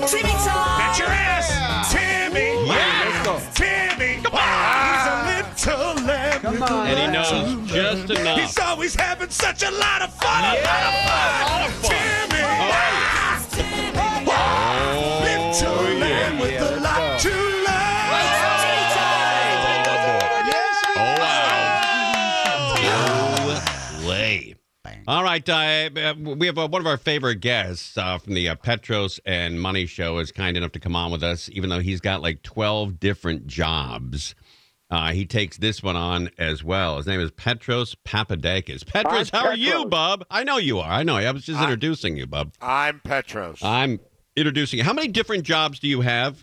Timmy time. Bet your ass. Timmy. Yes. Timmy. Come on. He's a little lamb. Come on. And he knows just enough. He's always having such a lot of fun. A lot of fun. Timmy. Oh, Little lamb with a lot to learn. All right, we have one of our favorite guests from the Petros and Money Show is kind enough to come on with us, even though he's got like 12 different jobs. He takes this one on as well. His name is Petros Papadakis. Petros, how are you, bub? I know you are. I know. I was just introducing you, bub. I'm Petros. I'm introducing you. How many different jobs do you have?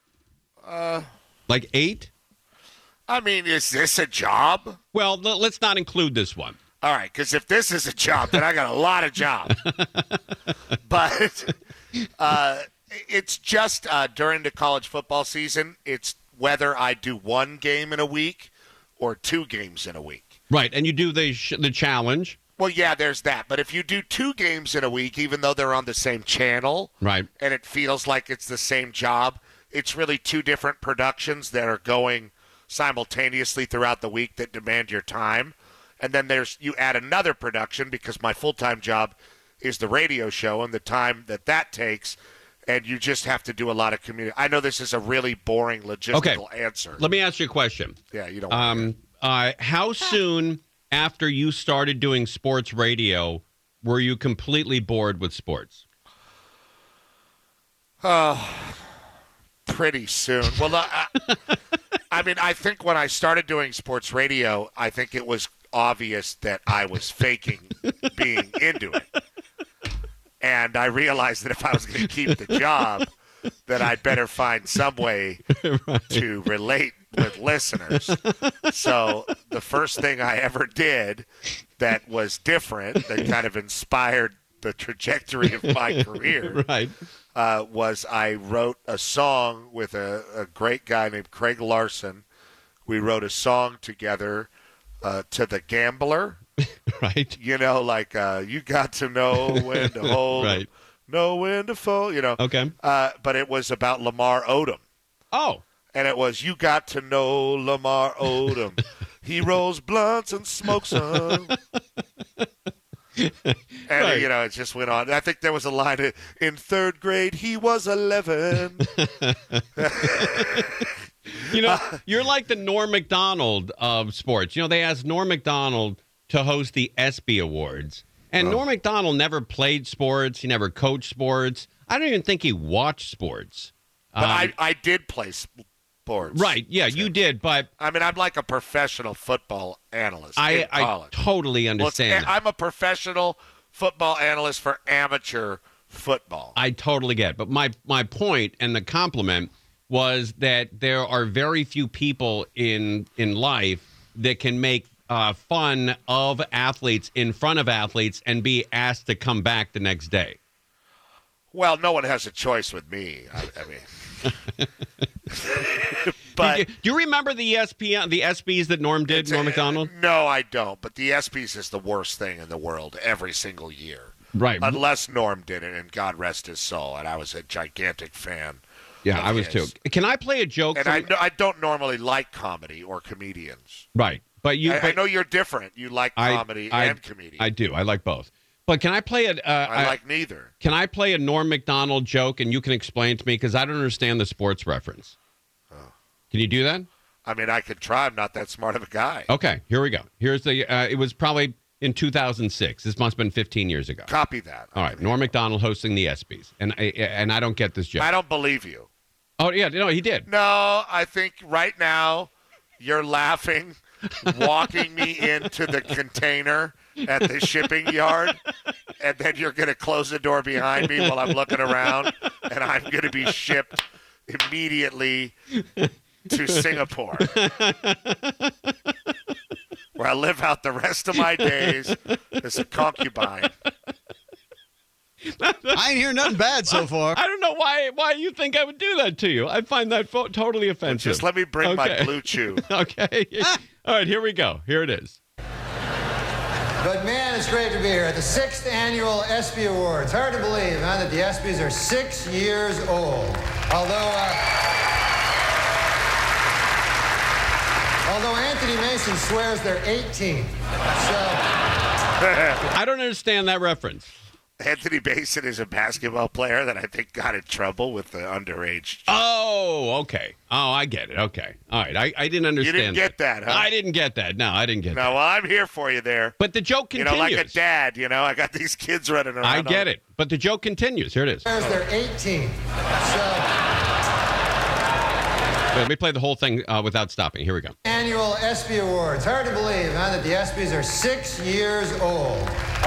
Like 8? I mean, is this a job? Well, let's not include this one. All right, because if this is a job, then I got a lot of jobs. But it's just during the college football season, it's whether I do one game in a week or 2 games in a week. Right, and you do the challenge. Well, yeah, there's that. But if you do 2 games in a week, even though they're on the same channel, right, and it feels like it's the same job, it's really 2 different productions that are going simultaneously throughout the week that demand your time. And then you add another production because my full-time job is the radio show and the time that takes, and you just have to do a lot of community. I know this is a really boring logistical answer. Let me ask you a question. Yeah, you don't want how soon after you started doing sports radio were you completely bored with sports? Pretty soon. Well, I mean, I think when I started doing sports radio, I think it was obvious that I was faking being into it. And I realized that if I was going to keep the job, that I'd better find some way to relate with listeners. So the first thing I ever did that was different, that kind of inspired the trajectory of my career, was I wrote a song with a great guy named Craig Larson. We wrote a song together to The Gambler. Right. You know, like you got to know when to hold, know when to fold, you know. Okay. But it was about Lamar Odom. Oh. And it was, you got to know Lamar Odom. He rolls blunts and smokes them. And, you know, it just went on. I think there was a line, in 3rd grade, he was 11. You know, you're like the Norm Macdonald of sports. You know, they asked Norm Macdonald to host the ESPY Awards. And Norm Macdonald never played sports. He never coached sports. I don't even think he watched sports. But I did play sports. Right, yeah, you did, but... I mean, I'm like a professional football analyst in college. I totally understand that. I'm a professional football analyst for amateur football. I totally get it. But my point and the compliment was that there are very few people in life that can make fun of athletes in front of athletes and be asked to come back the next day. Well, no one has a choice with me. I mean, but do you remember the ESPYs that Norm did, Norm Macdonald? No, I don't. But the ESPYs is the worst thing in the world every single year. Right. Unless Norm did it, and God rest his soul, and I was a gigantic fan. Yeah, I was too. Can I play a joke? And I don't normally like comedy or comedians. Right. But I know you're different. You like comedy and comedian. I do. I like both. But can I play it? I like neither. Can I play a Norm Macdonald joke and you can explain to me because I don't understand the sports reference? Oh. Can you do that? I mean, I could try. I'm not that smart of a guy. Okay, here we go. Here's the. It was probably in 2006. This must have been 15 years ago. Copy that. All right, Norm Macdonald hosting the ESPYs, and I don't get this joke. I don't believe you. Oh yeah, no, he did. No, I think right now you're laughing, walking me into the container at the shipping yard, and then you're going to close the door behind me while I'm looking around, and I'm going to be shipped immediately to Singapore, where I live out the rest of my days as a concubine. I ain't hear nothing bad so far. I don't know why you think I would do that to you. I find that totally offensive. Well, just let me bring my Blue Chew. Okay. All right, here we go. Here it is. But man, it's great to be here at the 6th annual ESPY Awards. Hard to believe, huh, that the ESPYs are 6 years old. Although Anthony Mason swears they're 18. I don't understand that reference. Anthony Mason is a basketball player that I think got in trouble with the underage. Oh, okay. Oh, I get it. Okay. All right. I didn't understand. You didn't get that, huh? I didn't get that. No, I didn't get that. No, well, I'm here for you there. But the joke continues. Like a dad, I got these kids running around. I get it. But the joke continues. Here it is. They're 18. Let me play the whole thing without stopping. Here we go. Annual ESPY Awards. Hard to believe, huh, that the ESPYs are 6 years old.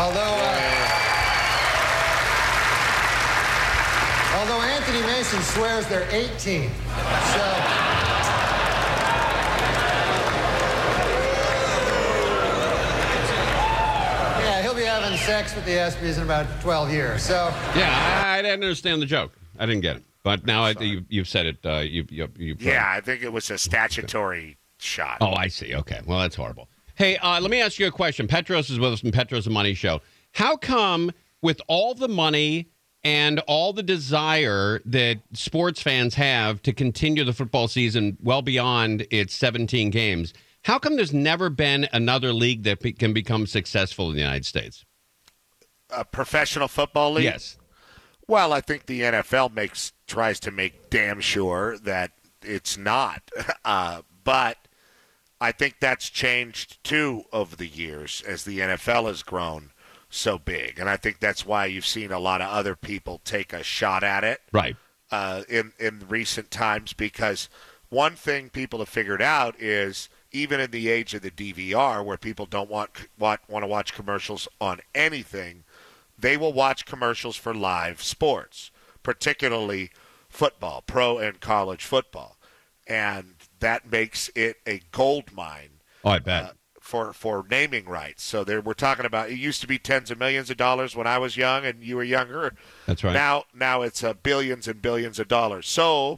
Although Anthony Mason swears they're 18. Yeah, he'll be having sex with the ESPYs in about 12 years. Yeah, I didn't understand the joke. I didn't get it. But now you've said it. Yeah, I think it was a statutory shot. Oh, I see. Okay. Well, that's horrible. Hey, let me ask you a question. Petros is with us from Petros and Money Show. How come with all the money and all the desire that sports fans have to continue the football season well beyond its 17 games, how come there's never been another league that can become successful in the United States? A professional football league? Yes. Well, I think the NFL tries to make damn sure that it's not. But I think that's changed, too, over the years as the NFL has grown so big. And I think that's why you've seen a lot of other people take a shot at it right. In recent times, because one thing people have figured out is even in the age of the DVR where people don't want to watch commercials on anything, they will watch commercials for live sports, particularly football, pro and college football. And that makes it a gold mine. Oh, I bet. For naming rights. So we're talking about, it used to be tens of millions of dollars when I was young and you were younger. That's right. Now it's billions and billions of dollars. So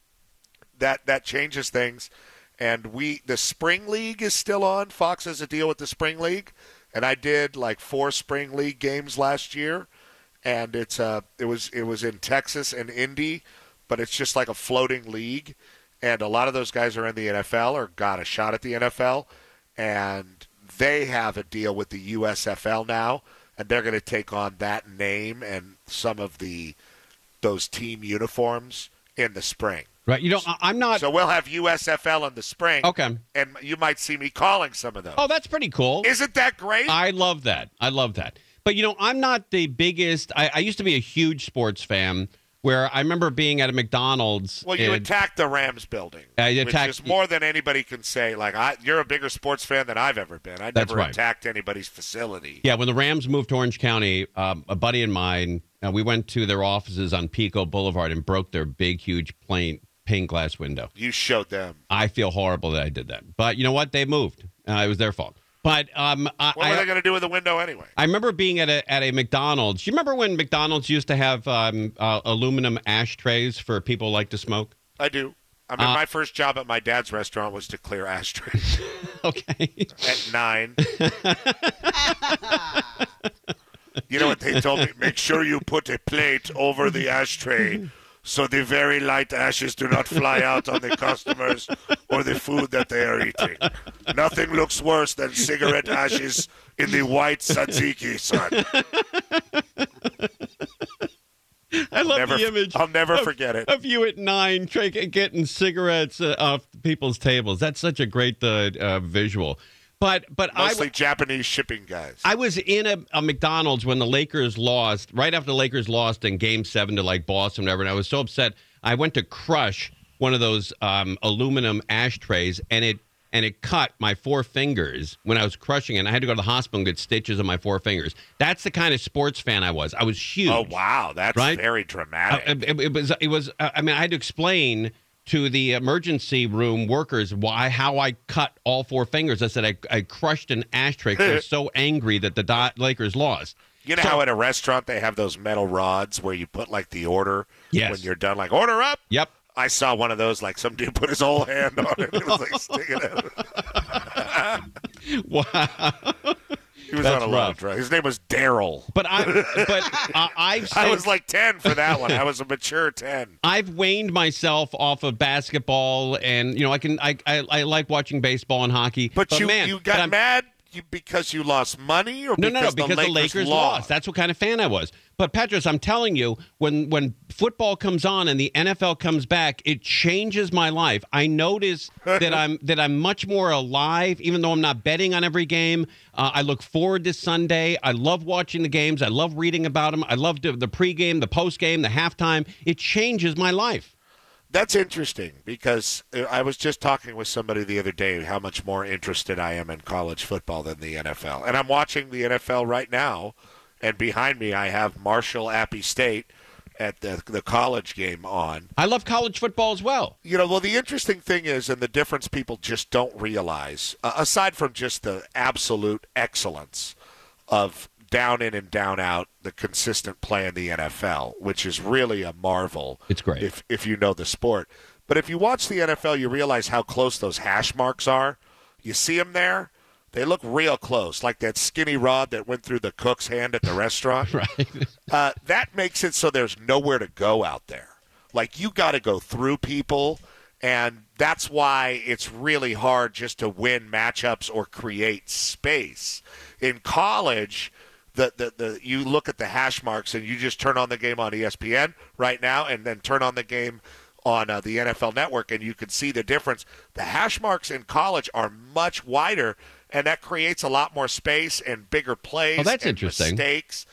that changes things. And the Spring League is still on. Fox has a deal with the Spring League. And I did like 4 Spring League games last year. And it was in Texas and Indy, but it's just like a floating league. And a lot of those guys are in the NFL or got a shot at the NFL. And they have a deal with the USFL now, and they're going to take on that name and some of those team uniforms in the spring. Right. I'm not. So we'll have USFL in the spring. Okay. And you might see me calling some of those. Oh, that's pretty cool. Isn't that great? I love that. But, I'm not the biggest. I used to be a huge sports fan. Where I remember being at a McDonald's. Well, you attacked the Rams building, which is more than anybody can say. Like, you're a bigger sports fan than I've ever been. I never attacked anybody's facility. Yeah, when the Rams moved to Orange County, a buddy of mine, we went to their offices on Pico Boulevard and broke their big, huge pane glass window. You showed them. I feel horrible that I did that. But you know what? They moved. It was their fault. But what were they going to do with the window anyway? I remember being at a McDonald's. You remember when McDonald's used to have aluminum ashtrays for people who like to smoke? I do. I mean, my first job at my dad's restaurant was to clear ashtrays. Okay. At 9. You know what they told me? Make sure you put a plate over the ashtray so the very light ashes do not fly out on the customers or the food that they are eating. Nothing looks worse than cigarette ashes in the white tzatziki, son. I love the image. I'll never forget it. Of you at 9 getting cigarettes off people's tables. That's such a great visual. But mostly Japanese shipping guys. I was in a McDonald's when the Lakers lost, right after the Lakers lost in Game 7 to like Boston, whatever. And I was so upset. I went to crush one of those aluminum ashtrays, and it cut my 4 fingers when I was crushing it. And I had to go to the hospital and get stitches on my 4 fingers. That's the kind of sports fan I was. I was huge. Oh wow, that's right? Very dramatic. It was. I mean, I had to explain to the emergency room workers how I cut all 4 fingers. I said I crushed an ashtray because I was so angry that the Lakers lost. You know how at a restaurant they have those metal rods where you put like the order when you're done, like order up? Yep. I saw one of those, like some dude put his whole hand on it. It was like sticking out. Wow. He was That's on a lot rough. of drugs. His name was Daryl. But I've I said, was like 10 for that one. I was a mature 10. I've weaned myself off of basketball, and I like watching baseball and hockey. But you man, got mad because you lost money, or No, because because the Lakers lost. That's what kind of fan I was. But Petros, I'm telling you, when football comes on and the NFL comes back, it changes my life. I notice that I'm much more alive, even though I'm not betting on every game. I look forward to Sunday. I love watching the games. I love reading about them. I love the pregame, the postgame, the halftime. It changes my life. That's interesting because I was just talking with somebody the other day how much more interested I am in college football than the NFL. And I'm watching the NFL right now, and behind me I have Marshall Appy State at the college game on. I love college football as well. Well, the interesting thing is, and the difference people just don't realize, aside from just the absolute excellence of down in and down out, the consistent play in the NFL, which is really a marvel. It's great. If you know the sport. But if you watch the NFL, you realize how close those hash marks are. You see them there. They look real close, like that skinny rod that went through the cook's hand at the restaurant. Right. That makes it so there's nowhere to go out there. Like, you got to go through people, and that's why it's really hard just to win matchups or create space. In college, you look at the hash marks and you just turn on the game on ESPN right now and then turn on the game on the NFL Network, and you can see the difference. The hash marks in college are much wider, and that creates a lot more space and bigger plays. Oh, that's and interesting. Mistakes.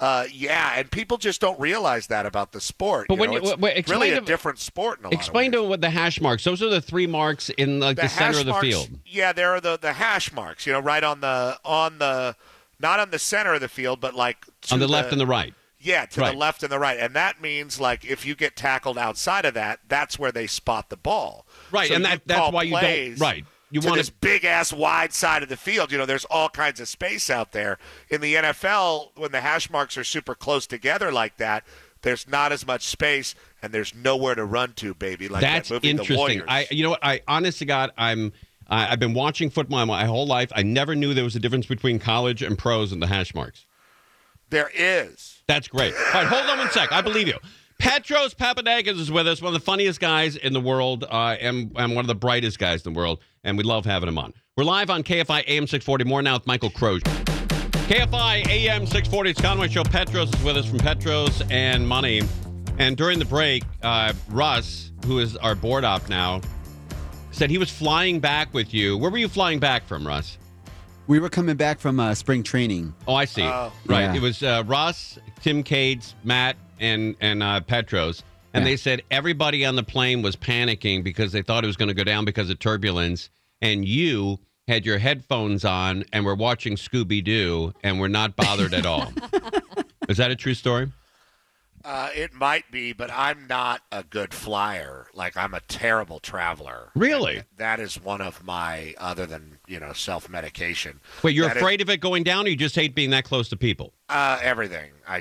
And people just don't realize that about the sport. But It's really a different sport in a lot of ways. Explain to them what the hash marks. Those are the three marks in the center of the field. Yeah, there are the hash marks. Right on the not on the center of the field, but like on the left and the right. Yeah, to the left and the right. And that means, like, if you get tackled outside of that, that's where they spot the ball. Right, so and that's why you don't. Right. You want this big-ass wide side of the field. There's all kinds of space out there. In the NFL, when the hash marks are super close together like that, there's not as much space, and there's nowhere to run to, baby. Like that's that movie, interesting. The Warriors. I honest to God, I've been watching football my whole life. I never knew there was a difference between college and pros and the hash marks. There is. That's great. All right, hold on one sec. I believe you. Petros Papadakis is with us, one of the funniest guys in the world, and one of the brightest guys in the world, and we love having him on. We're live on KFI AM 640. More now with Michael Crozier. KFI AM 640, it's Conway Show. Petros is with us from Petros and Money. And during the break, Russ, who is our board op now, said he was flying back with you. Where were you flying back from, Russ? We were coming back from spring training. Oh, I see. Right. Yeah. It was Russ, Tim Cates, Matt, and Petros. And they said everybody on the plane was panicking because they thought it was going to go down because of turbulence. And you had your headphones on and were watching Scooby-Doo and were not bothered at all. Is that a true story? It might be, but I'm not a good flyer. Like, I'm a terrible traveler. Really? And that is one of my, other than, self-medication. Wait, you're afraid of it going down, or you just hate being that close to people? Everything. I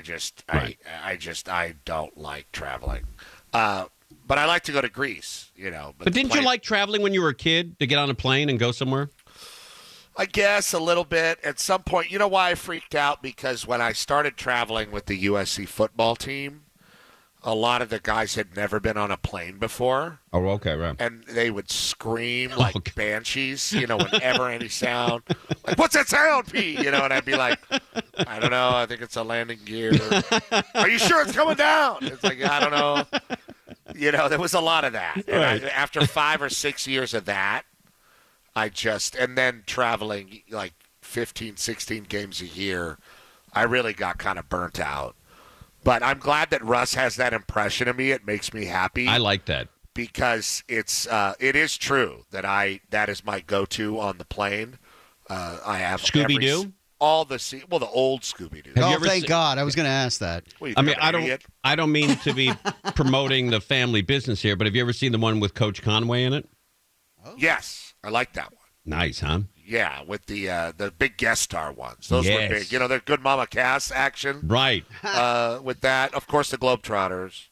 don't like traveling. But I like to go to Greece, But didn't you like traveling when you were a kid, to get on a plane and go somewhere? I guess a little bit. At some point, you know why I freaked out? Because when I started traveling with the USC football team, a lot of the guys had never been on a plane before. Oh, okay, right. And they would scream like banshees, whenever any sound. Like, what's that sound, Pete? And I'd be like, I don't know. I think it's a landing gear. Are you sure it's coming down? It's like, I don't know. There was a lot of that. And after 5 or 6 years of that, and then traveling like 15, 16 games a year, I really got kind of burnt out. But I'm glad that Russ has that impression of me. It makes me happy. I like that. Because it is true that is my go-to on the plane. I have Scooby-Doo? The old Scooby-Doo. Thank God. I was going to ask that. I don't mean to be promoting the family business here, but have you ever seen the one with Coach Conway in it? Oh. Yes. I like that one. Nice, huh? Yeah, with the big guest star ones. Those were big. They're good Mama Cass action. Right. With that, of course, the Globetrotters.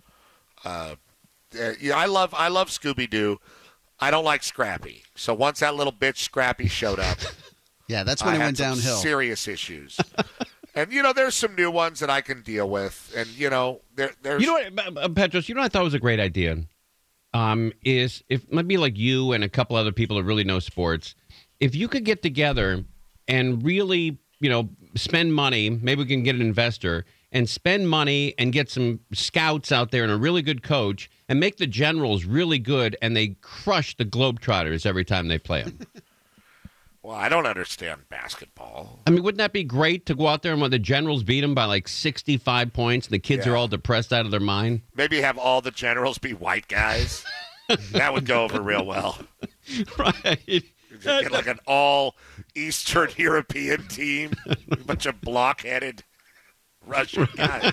I love Scooby-Doo. I don't like Scrappy. So once that little bitch Scrappy showed up, Yeah, that's when I it had went some downhill. serious issues. And, there's some new ones that I can deal with. And, there's... You know what, Petros, you know what I thought was a great idea? Is if maybe like you and a couple other people that really know sports, if you could get together and really, spend money, maybe we can get an investor and spend money and get some scouts out there and a really good coach and make the Generals really good and they crush the Globetrotters every time they play them. Well, I don't understand basketball. I mean, wouldn't that be great to go out there and when the Generals beat them by like 65 points and the kids are all depressed out of their mind? Maybe have all the Generals be white guys. That would go over real well. Right. Get like an all Eastern European team, a bunch of block-headed Russian guys.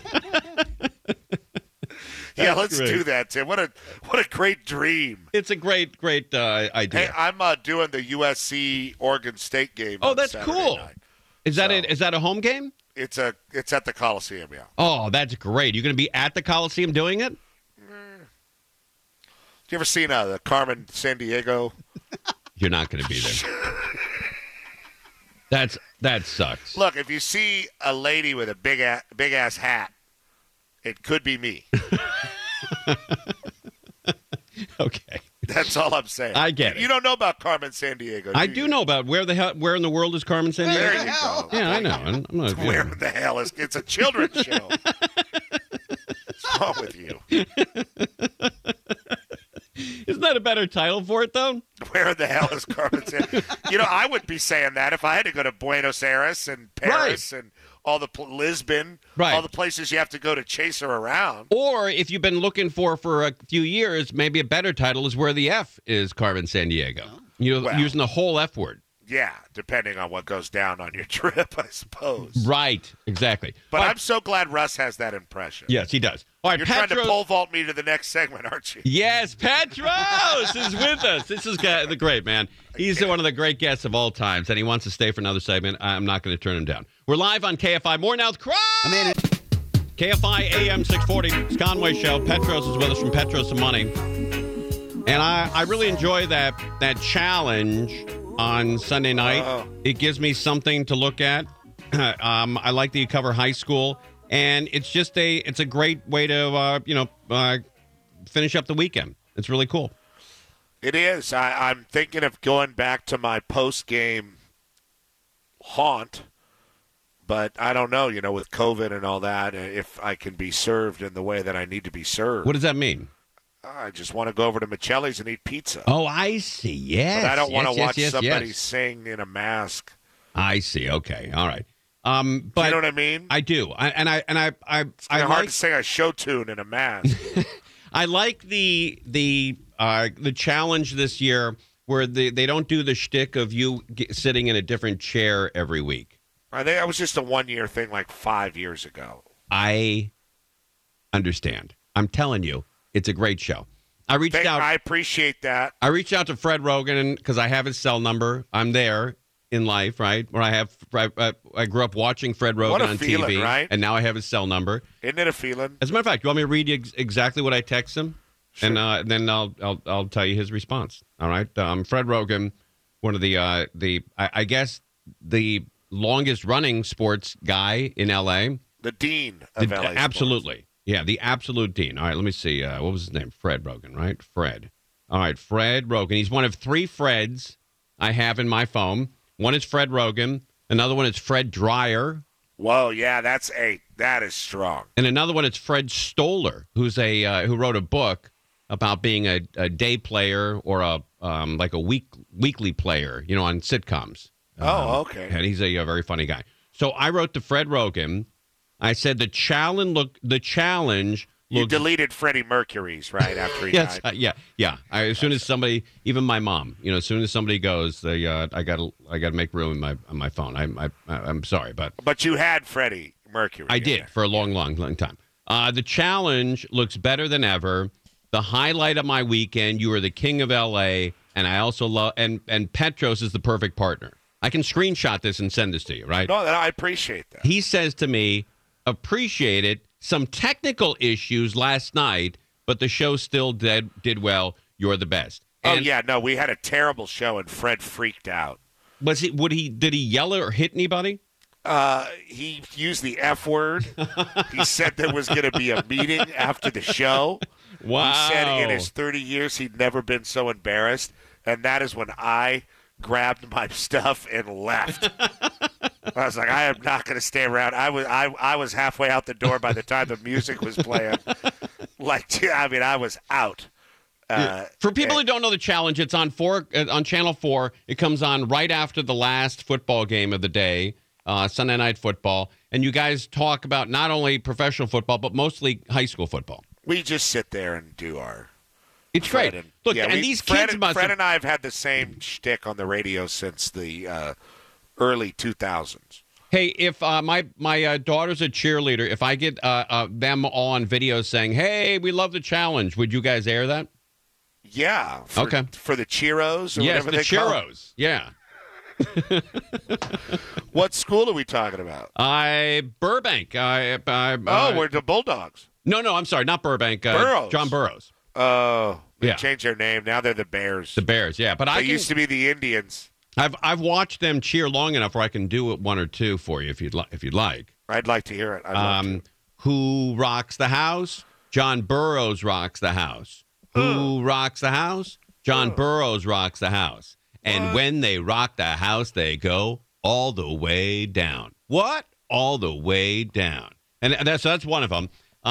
Yeah, let's do that, Tim. What a great dream. It's a great idea. Hey, I'm doing the USC Oregon State game. Oh, on that's Saturday cool. night. Is that a home game? It's at the Coliseum, yeah. Oh, that's great. You're going to be at the Coliseum doing it? You ever seen the Carmen Sandiego? You're not going to be there. That sucks. Look, if you see a lady with a big ass hat, it could be me. Okay. That's all I'm saying. I get it. You don't know about Carmen Sandiego. I do know about where in the world is Carmen Sandiego? There you go. Yeah, I know. I'm not, Where the hell is it's a children's show? What's wrong with you? Isn't that a better title for it, though? Where the hell is Carmen Sandiego? I would be saying that if I had to go to Buenos Aires and Paris and all the Lisbon, all the places you have to go to chase her around. Or if you've been looking for a few years, maybe a better title is Where the F is Carmen Sandiego. Using the whole F word. Yeah, depending on what goes down on your trip, I suppose. Right, exactly. But I'm so glad Russ has that impression. Yes, he does. All right, You're trying to pole vault me to the next segment, aren't you? Yes, Petros is with us. This is the great man. He's one of the great guests of all times, and he wants to stay for another segment. I'm not going to turn him down. We're live on KFI. More now with Crow. I'm in it. KFI AM 640. It's Conway Show. Petros is with us from Petros and Money. And I really enjoy that challenge on Sunday night. It gives me something to look at. I like that you cover high school, and it's a great way to finish up the weekend. It's really cool. It is. I'm thinking of going back to my post-game haunt, but I don't know, with COVID and all that, if I can be served in the way that I need to be served. What does that mean? I just want to go over to Michelli's and eat pizza. Oh, I see. Yes. But I don't want to watch somebody yes. sing in a mask. I see. Okay. All right. But you know what I mean? I do. It's hard to sing a show tune in a mask. I like the challenge this year where they don't do the shtick of you sitting in a different chair every week. I think that was just a one-year thing like 5 years ago. I understand. I'm telling you, it's a great show. I appreciate that. I reached out to Fred Rogan because I have his cell number. I'm there in life, right? Where I grew up watching Fred Rogan on TV, right? And now I have his cell number. Isn't it a feeling? As a matter of fact, you want me to read you exactly what I text him, sure. And then I'll tell you his response. All right, Fred Rogan, one of the I guess the longest running sports guy in LA, the dean of LA. Absolutely, sports. Yeah, the absolute dean. All right, let me see. What was his name? Fred Rogan, right? Fred. All right, Fred Rogan. He's one of 3 Freds I have in my phone. One is Fred Rogan. Another one is Fred Dreyer. Whoa, yeah, that is strong. And another one is Fred Stoller, who's who wrote a book about being a day player or a weekly player, on sitcoms. Okay. And he's a very funny guy. So I wrote to Fred Rogan. I said the challenge. You deleted Freddie Mercury's right after he yes, died. Yeah. As soon as somebody, even my mom, as soon as somebody goes, I gotta make room on my phone. I'm sorry, but you had Freddie Mercury. I did for a long time. The challenge looks better than ever. The highlight of my weekend. You are the king of LA, and I also love and Petros is the perfect partner. I can screenshot this and send this to you, right? No, I appreciate that. He says to me, appreciate it. Some technical issues last night, but the show still did well. You're the best. We had a terrible show, and Fred freaked out. Did he yell or hit anybody? He used the F word. He said there was going to be a meeting after the show. Wow. He said in his 30 years he'd never been so embarrassed, and that is when I grabbed my stuff and left. I was like, I am not going to stay around. I was halfway out the door by the time the music was playing. I was out. For people who don't know the challenge, it's on Channel 4. It comes on right after the last football game of the day, Sunday Night Football, and you guys talk about not only professional football but mostly high school football. We just sit there and do our. It's great. Look, these kids must. Fred and I have had the same shtick on the radio since the early 2000s. Hey, if my daughter's a cheerleader, if I get them all on video saying, "Hey, we love the challenge," would you guys air that? Yeah. Okay. For the Cheeros or yes, whatever the they call it. Cheeros. Yeah. What school are we talking about? Burbank. We're the Bulldogs. No, I'm sorry, not Burbank. Burroughs. John Burroughs. Oh, they Yeah. changed their name. Now they're the Bears. The Bears, yeah. But They used to be the Indians. I've watched them cheer long enough where I can do one or two for you if you'd like. I'd like to hear it. I'd love to. Who rocks the house? John Burroughs rocks the house. Who rocks the house? John Burroughs rocks the house. And when they rock the house, they go all the way down. What? All the way down. And that's one of them.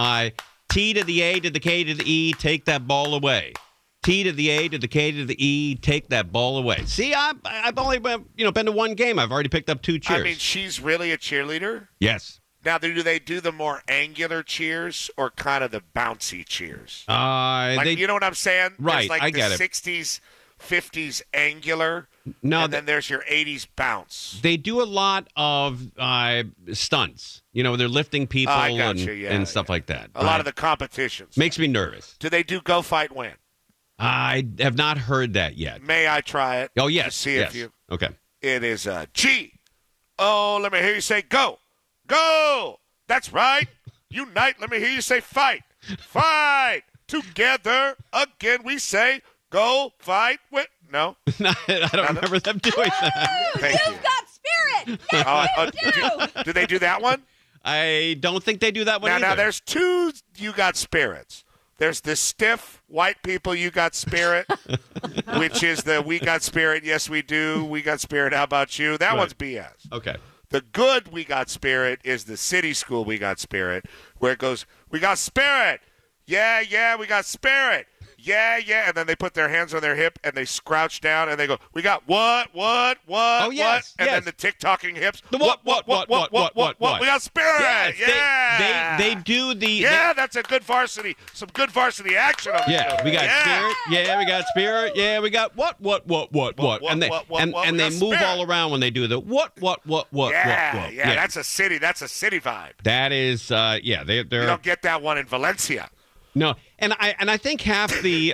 T to the A to the K to the E, take that ball away. T to the A to the K to the E, take that ball away. See, I've only been to one game. I've already picked up 2 cheers. I mean, she's really a cheerleader? Yes. Now, do they do the more angular cheers or kind of the bouncy cheers? You know what I'm saying? Right, There's I get it. The 60s, 50s angular, No, then there's your 80s bounce. They do a lot of stunts. They're lifting people I got you. and stuff like that. A lot of the competitions. Makes me nervous. Do they do Go Fight Win? I have not heard that yet. May I try it? Oh, yes. To see yes. if you. Okay. It is G. Oh, let me hear you say go. Go. That's right. Unite. Let me hear you say fight. Fight. Together again we say go fight. No. I don't remember them doing that. Thank you. You've got spirit. Yes, you do. Do they do that one? I don't think they do that one either. Now, there's 2 You Got Spirits. There's the stiff white people You Got Spirit, which is the We Got Spirit, yes we do, We Got Spirit, how about you? That one's BS. Okay. The good We Got Spirit is the city school We Got Spirit, where it goes, we got spirit. Yeah, we got spirit. Yeah, and then they put their hands on their hip and they scrouch down and they go, we got what? Oh, yes, And then the tick-tocking hips. The what? We got spirit. Yes, they do the... Yeah, that's a good varsity. Some good varsity action on the Yeah, show. we got spirit. Yeah, we got spirit. Yeah, we got what? And they move all around when they do the what? Yeah, that's a city vibe. That is, they're... You don't get that one in Valencia. No, and I think half the...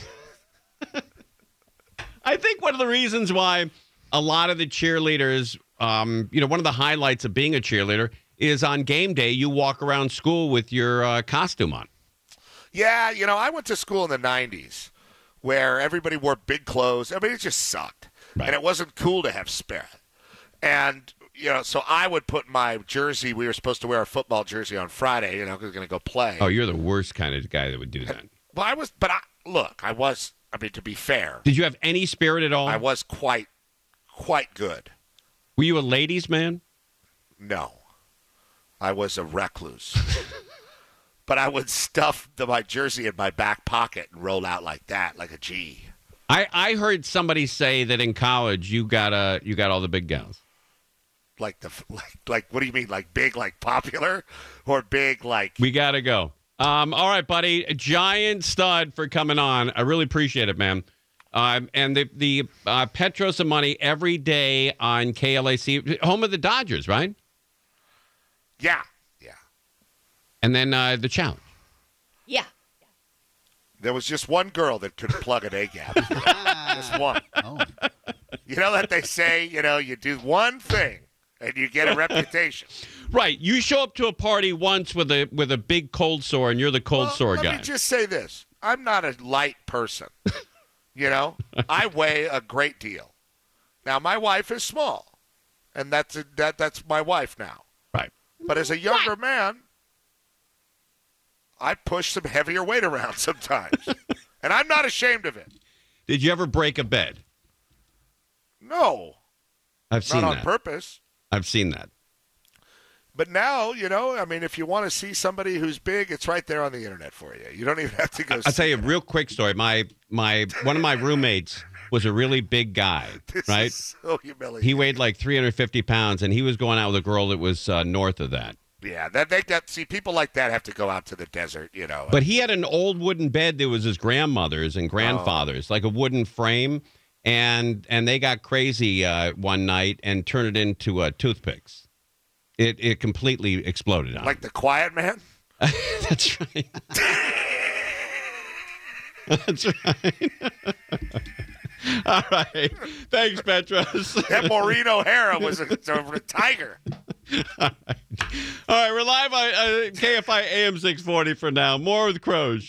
I think one of the reasons why a lot of the cheerleaders, one of the highlights of being a cheerleader is on game day, you walk around school with your costume on. Yeah, I went to school in the 90s where everybody wore big clothes. I mean, it just sucked. Right. And it wasn't cool to have spirit. And, so I would put my jersey. We were supposed to wear a football jersey on Friday, because we were going to go play. Oh, you're the worst kind of guy that would do that. Well, to be fair. Did you have any spirit at all? I was quite good. Were you a ladies' man? No. I was a recluse. But I would stuff my jersey in my back pocket and roll out like that, like a G. I heard somebody say that in college you got all the big gals. Like what do you mean? Like big, like popular, or big, like? We gotta go. All right, buddy. A giant stud for coming on. I really appreciate it, man. And the Petros and Money every day on KLAC, home of the Dodgers, right? Yeah. And then the challenge. Yeah. There was just one girl that could plug an A gap. Just one. Oh. You know that they say, you do one thing and you get a reputation. Right. You show up to a party once with a big cold sore, and you're the cold sore guy. Let me just say this. I'm not a light person. I weigh a great deal. Now, my wife is small, and that's my wife now. Right. But as a younger man, I push some heavier weight around sometimes, and I'm not ashamed of it. Did you ever break a bed? No, I've seen not on that. purpose. I've seen that. But now, I mean, if you want to see somebody who's big, it's right there on the internet for you. You don't even have to go. I'll tell you a real quick story. My one of my roommates was a really big guy, This right? is so humiliating. He weighed like 350 pounds, and he was going out with a girl that was north of that. Yeah, see, people like that have to go out to the desert, But he had an old wooden bed that was his grandmother's and grandfather's, like a wooden frame, and they got crazy one night and turned it into toothpicks. It completely exploded on like the Quiet Man. That's right. That's right. All right. Thanks, Petros. That Maureen O'Hara was a tiger. All right, we're live on KFI AM 640 for now. More with Croge.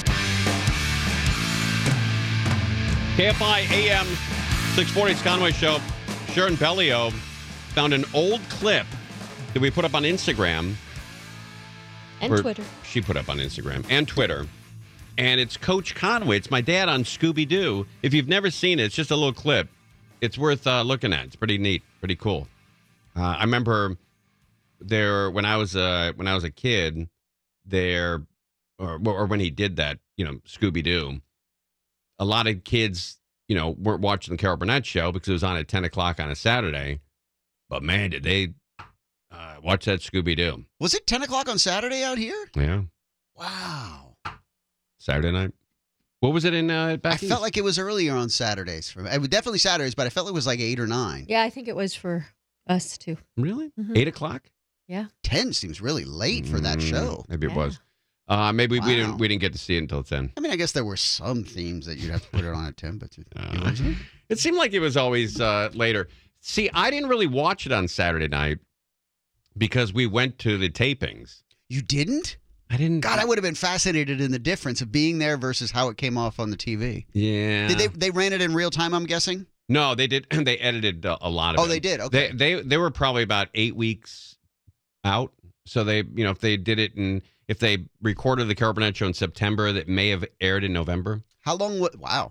KFI AM 640, it's Conway Show. Sharon Bellio found an old clip that we put up on Instagram. And Twitter. She put up on Instagram and Twitter. And it's Coach Conway. It's my dad on Scooby-Doo. If you've never seen it, it's just a little clip. It's worth looking at. It's pretty neat, pretty cool. I remember when I was a kid, or when he did that, Scooby-Doo, a lot of kids, weren't watching the Carol Burnett show because it was on at 10 o'clock on a Saturday. But man, did they watch that Scooby-Doo. Was it 10 o'clock on Saturday out here? Yeah. Wow. Saturday night. What was it in back I east? felt like it was earlier on Saturdays. It was definitely Saturdays, but I felt it was like 8 or 9. Yeah, I think it was for us too. Really? Mhm. 8 o'clock? Yeah. 10 seems really late for that show. Maybe it Yeah. was. Maybe Wow. we didn't get to see it until 10. I mean, I guess there were some themes that you'd have to put it on at 10, but It seemed like it was always later. See, I didn't really watch it on Saturday night because we went to the tapings. you didn't? I didn't. God, I would have been fascinated in the difference of being there versus how it came off on the TV. Yeah. Did they ran it in real time, I'm guessing? No, they did. They edited a lot of it. Oh, they did? Okay. They were probably about 8 weeks out. So they, if they did it if they recorded the Carol Burnett show in September, that may have aired in November. How long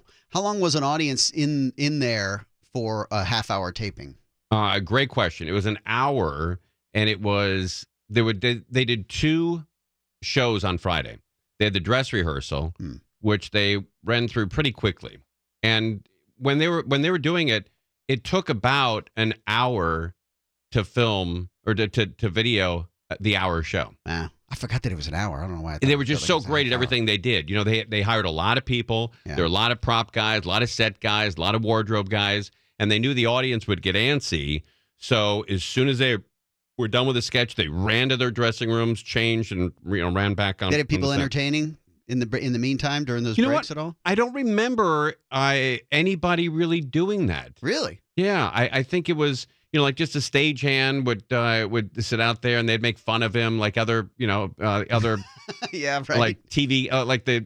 was an audience in there for a half-hour taping? Great question. It was an hour, and it was they did 2 shows on Friday. They had the dress rehearsal, which they ran through pretty quickly, and when they were doing it, it took about an hour to film or to video the hour show. I forgot that it was an hour. I don't know why. They were just so great at everything they did. They hired a lot of people. Yeah. There were a lot of prop guys, a lot of set guys, a lot of wardrobe guys, and they knew the audience would get antsy. So as soon as they were done with the sketch, they ran to their dressing rooms, changed, and ran back on. Did it have people on the set. entertaining in the meantime during those You know breaks what? at all? I don't remember anybody really doing that. Really? Yeah, I think it was like just a stagehand would sit out there and they'd make fun of him like other other Yeah, right. like TV like the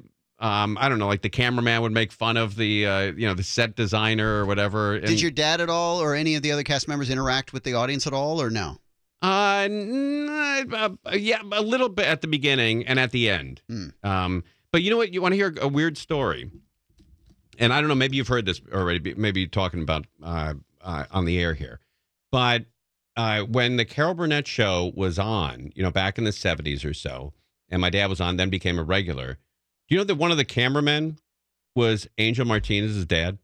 I don't know, like the cameraman would make fun of the the set designer or whatever. Did your dad at all or any of the other cast members interact with the audience at all or no? Yeah, a little bit at the beginning and at the end. But you know what? You want to hear a weird story? And I don't know, maybe you've heard this already, maybe talking about on the air here. But when the Carol Burnett show was on, back in the 70s or so, and my dad was on, then became a regular, do you know that one of the cameramen was Angel Martinez's dad?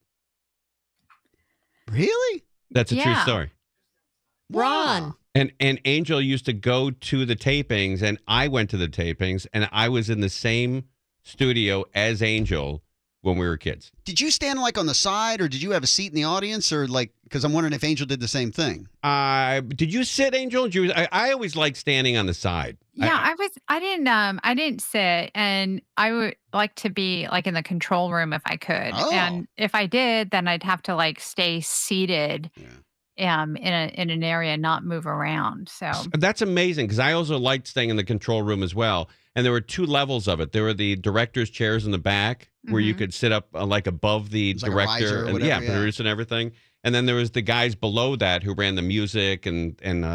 Really? That's a true Yeah. story. Ron. And Angel used to go to the tapings, and I went to the tapings, and I was in the same studio as Angel when we were kids. Did you stand like on the side or did you have a seat in the audience or like, because I'm wondering if Angel did the same thing. Did you sit, Angel? I always liked standing on the side. Yeah, I didn't sit, and I would like to be like in the control room if I could. Oh. And if I did, then I'd have to like stay seated in an area and not move around. So That's amazing because I also liked staying in the control room as well. And there were 2 levels of it. There were the director's chairs in the back where you could sit up like above the was like a director riser or and whatever, yeah. produce and everything. And then there was the guys below that who ran the music and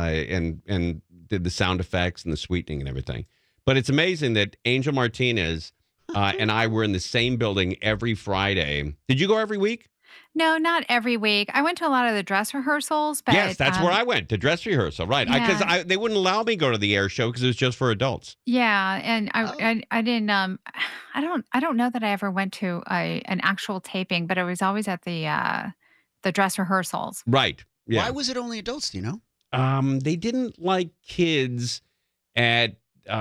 did the sound effects and the sweetening and everything. But it's amazing that Angel Martinez and I were in the same building every Friday. Did you go every week? no, not every week. I went to a lot of the dress rehearsals, but Yes, that's where I went to dress rehearsal, right? Because Yeah. they wouldn't allow me to go to the air show because it was just for adults. yeah, and Oh. I didn't I don't know that I ever went to an actual taping, but it was always at the dress rehearsals. Right. Yeah. Why was it only adults? Do you know? They didn't like kids at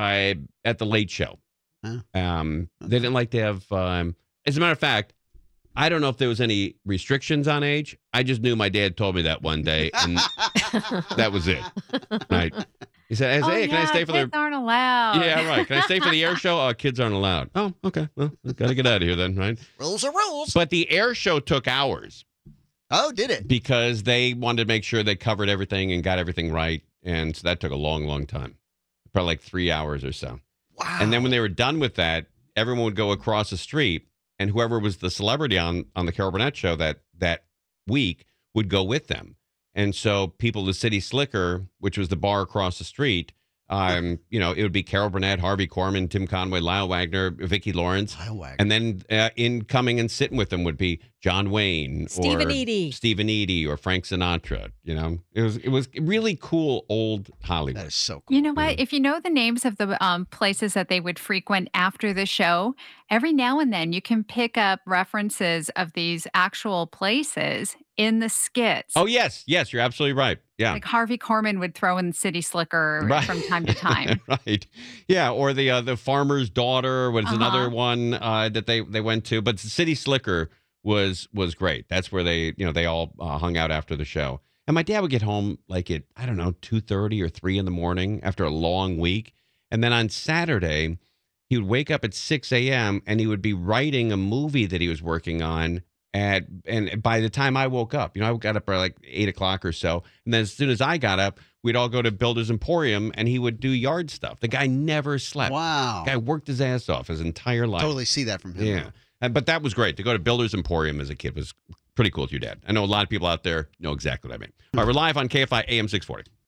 the late show. Oh. They didn't like to have. As a matter of fact, I don't know if there was any restrictions on age. I just knew my dad told me that one day, and that was it. Right? He said, Oh, "Hey, can I yeah, stay for the?" kids aren't allowed. Yeah, right. Can I stay for the air show? Oh, kids aren't allowed. Oh, okay. Well, gotta get out of here then, right? Rules are rules. But the air show took hours Oh, did it? because they wanted to make sure they covered everything and got everything right, and so that took a long, long time, probably like 3 hours or so. Wow. And then when they were done with that, everyone would go across the street, and whoever was the celebrity on the Carol Burnett show that week would go with them. And so people, the City Slicker, which was the bar across the street, it would be Carol Burnett, Harvey Korman, Tim Conway, Lyle Wagner, Vicki Lawrence. Lyle Wagner. And then coming and sitting with them would be John Wayne Stephen or Eady. Stephen Eady or Frank Sinatra. It was really cool old Hollywood. That is so cool. You know what? If you know the names of the places that they would frequent after the show, every now and then you can pick up references of these actual places in the skits. Oh, yes, you're absolutely right. Yeah. Like Harvey Korman would throw in the City Slicker Right. from time to time. Right. Yeah, or the farmer's daughter was another Uh-huh. one that they went to, but the City Slicker was great. That's where they all hung out after the show. And my dad would get home like at, I don't know, 2:30 or 3 in the morning after a long week. And then on Saturday, he would wake up at 6 a.m. and he would be writing a movie that he was working on. And by the time I woke up, I got up at like 8 o'clock or so. And then as soon as I got up, we'd all go to Builder's Emporium and he would do yard stuff. The guy never slept. Wow. The guy worked his ass off his entire life. Totally see that from him. Yeah. But that was great. To go to Builder's Emporium as a kid was pretty cool with your dad. I know a lot of people out there know exactly what I mean. All right, we're live on KFI AM 640.